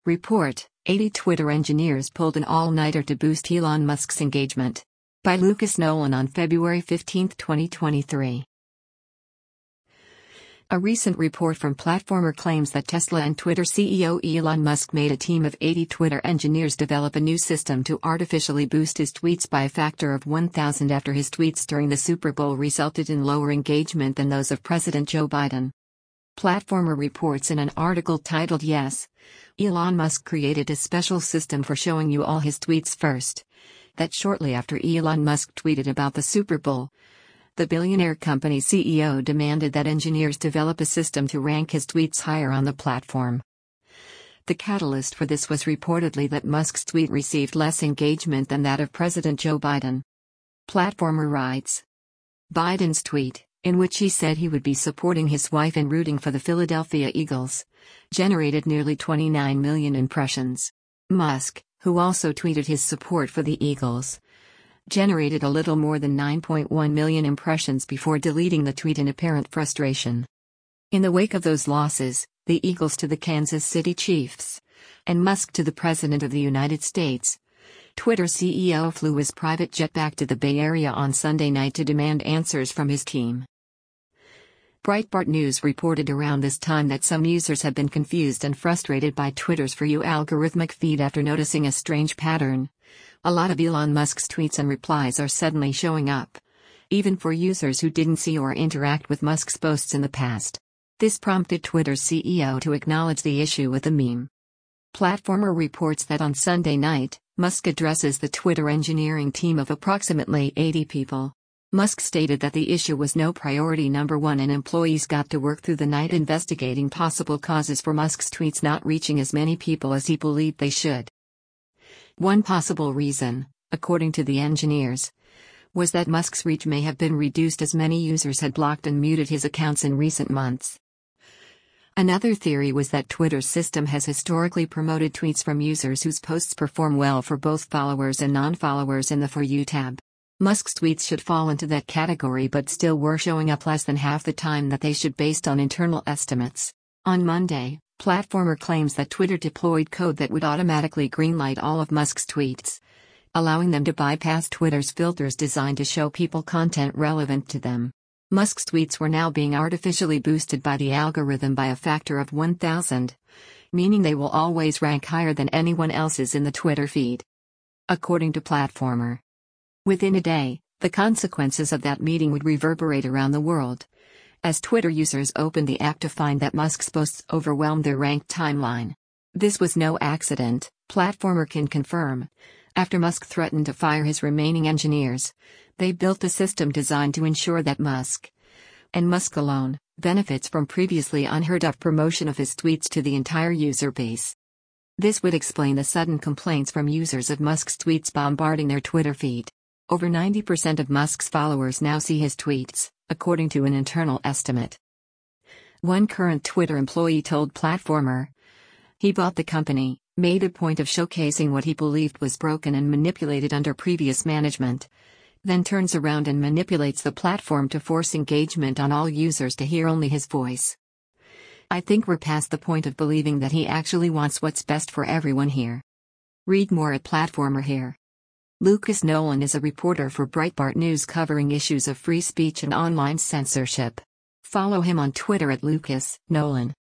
Report: 80 Twitter engineers pulled an all-nighter to boost Elon Musk's engagement. By Lucas Nolan on February 15, 2023. A recent report from Platformer claims that Tesla and Twitter CEO Elon Musk made a team of 80 Twitter engineers develop a new system to artificially boost his tweets by a factor of 1,000 after his tweets during the Super Bowl resulted in lower engagement than those of President Joe Biden. Platformer reports in an article titled "Yes, Elon Musk created a special system for showing you all his tweets first," that shortly after Elon Musk tweeted about the Super Bowl, the billionaire company CEO demanded that engineers develop a system to rank his tweets higher on the platform. The catalyst for this was reportedly that Musk's tweet received less engagement than that of President Joe Biden. Platformer writes, Biden's tweet, in which he said he would be supporting his wife and rooting for the Philadelphia Eagles, generated nearly 29 million impressions. Musk, who also tweeted his support for the Eagles, generated a little more than 9.1 million impressions before deleting the tweet in apparent frustration. In the wake of those losses, the Eagles to the Kansas City Chiefs, and Musk to the President of the United States, Twitter CEO flew his private jet back to the Bay Area on Sunday night to demand answers from his team. Breitbart News reported around this time that some users have been confused and frustrated by Twitter's For You algorithmic feed after noticing a strange pattern. A lot of Elon Musk's tweets and replies are suddenly showing up, even for users who didn't see or interact with Musk's posts in the past. This prompted Twitter's CEO to acknowledge the issue with a meme. Platformer reports that on Sunday night, Musk addresses the Twitter engineering team of approximately 80 people. Musk stated that the issue was no priority number one and employees got to work through the night investigating possible causes for Musk's tweets not reaching as many people as he believed they should. One possible reason, according to the engineers, was that Musk's reach may have been reduced as many users had blocked and muted his accounts in recent months. Another theory was that Twitter's system has historically promoted tweets from users whose posts perform well for both followers and non-followers in the For You tab. Musk's tweets should fall into that category but still were showing up less than half the time that they should based on internal estimates. On Monday, Platformer claims that Twitter deployed code that would automatically greenlight all of Musk's tweets, allowing them to bypass Twitter's filters designed to show people content relevant to them. Musk's tweets were now being artificially boosted by the algorithm by a factor of 1,000, meaning they will always rank higher than anyone else's in the Twitter feed. According to Platformer, within a day, the consequences of that meeting would reverberate around the world, as Twitter users opened the app to find that Musk's posts overwhelmed their ranked timeline. This was no accident, Platformer can confirm. After Musk threatened to fire his remaining engineers, they built a system designed to ensure that Musk, and Musk alone, benefits from previously unheard-of promotion of his tweets to the entire user base. This would explain the sudden complaints from users of Musk's tweets bombarding their Twitter feed. Over 90% of Musk's followers now see his tweets, according to an internal estimate. One current Twitter employee told Platformer he bought the company, made a point of showcasing what he believed was broken and manipulated under previous management, then turns around and manipulates the platform to force engagement on all users to hear only his voice. I think we're past the point of believing that he actually wants what's best for everyone here. Read more at Platformer here. Lucas Nolan is a reporter for Breitbart News covering issues of free speech and online censorship. Follow him on Twitter at Lucas Nolan.